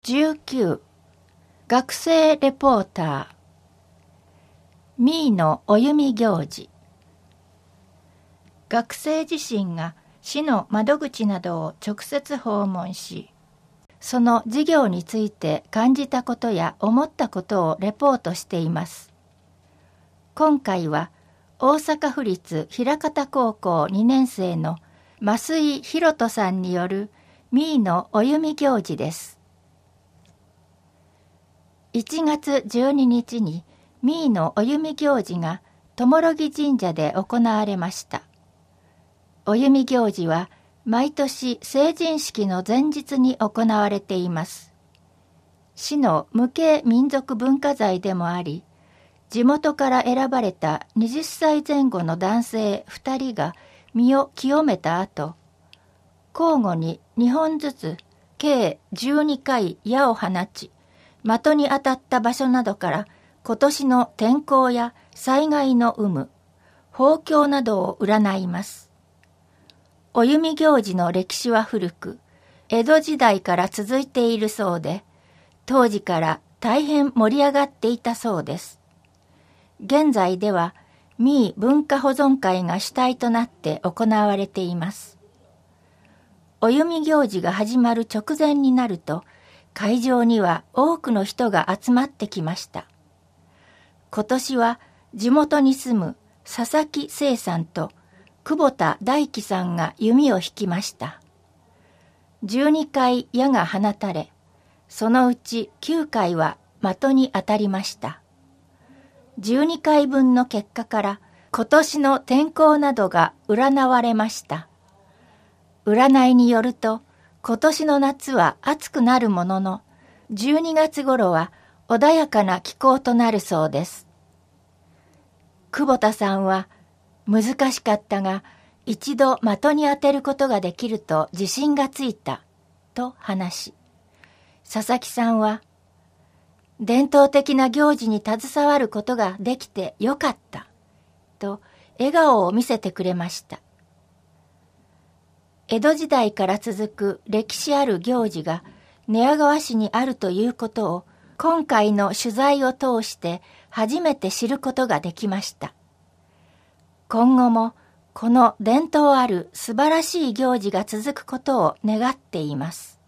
19学生レポーターミーのお弓行事。学生自身が市の窓口などを直接訪問し、その授業について感じたことや思ったことをレポートしています。今回は大阪府立枚方高校2年生の増井博人さんによるミーのお弓行事です。1月12日にミーのお弓行事が友木神社で行われました。お弓行事は毎年成人式の前日に行われています。市の無形民族文化財でもあり、地元から選ばれた20歳前後の男性2人が身を清めた後、交互に2本ずつ計12回矢を放ち、的に当たった場所などから今年の天候や災害の有無、豊況などを占います。お弓行事の歴史は古く、江戸時代から続いているそうで、当時から大変盛り上がっていたそうです。現在では、ミー文化保存会が主体となって行われています。お弓行事が始まる直前になると、会場には多くの人が集まってきました。今年は地元に住む佐々木清さんと久保田大樹さんが弓を引きました。12回矢が放たれ、そのうち9回は的に当たりました。12回分の結果から今年の天候などが占われました。占いによると、今年の夏は暑くなるものの、12月頃は穏やかな気候となるそうです。久保田さんは、難しかったが、一度的に当てることができると自信がついた、と話し、佐々木さんは、伝統的な行事に携わることができてよかった、と笑顔を見せてくれました。江戸時代から続く歴史ある行事が寝屋川市にあるということを今回の取材を通して初めて知ることができました。今後もこの伝統ある素晴らしい行事が続くことを願っています。